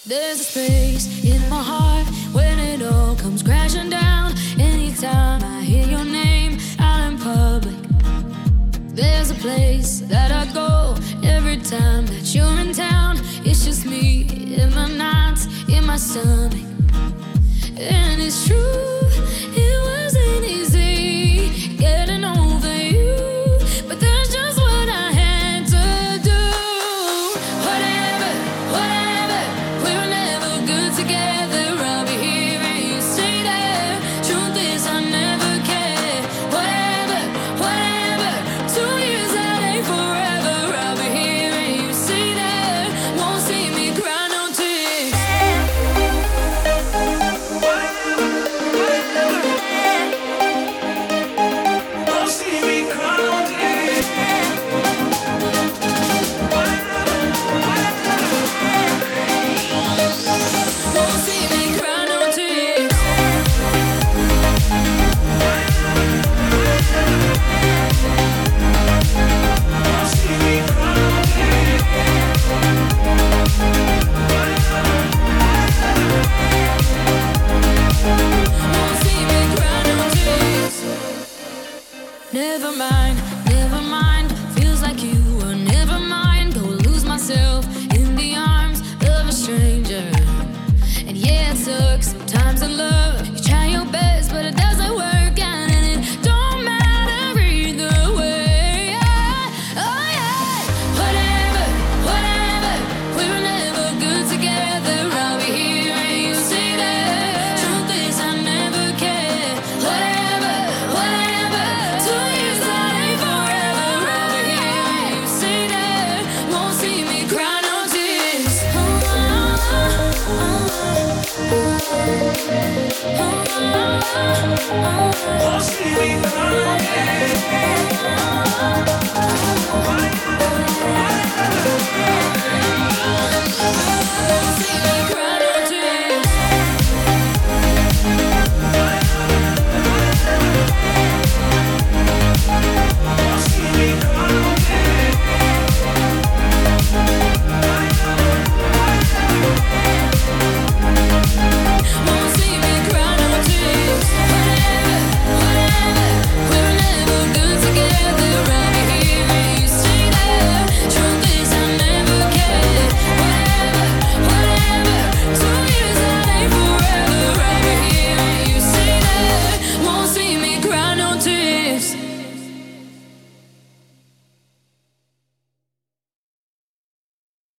There's a space in my heart when it all comes crashing down. Anytime I hear your name out in public, there's a place that I go every time that you're in town. It's just me in the nights, in my stomach. And it's true, it wasn't easy getting over you, but that's just what I had to do. Whatever, whatever, we were never good together. I'll be here and you stay there. Truth is I never cared. Whatever, whatever, 2 years that ain't forever. I'll be here and you stay there. Won't see me cry no tears. Won't see me cry no tears. Won't see me cry no tears. Never mind, never mind. Feels like you were never mind. Go lose myself in the arms of a stranger. And yeah, it sucks sometimes in love. You try your best, but it doesn't work out, and it don't matter either way. Yeah. Oh yeah. Whatever, whatever, we were never good together. I'll be here and you stay there. Truth is I never cared. Whatever, whatever, 2 years that ain't forever. I'll be here and you stay there. Won't see me cry no tears. Won't see me cry.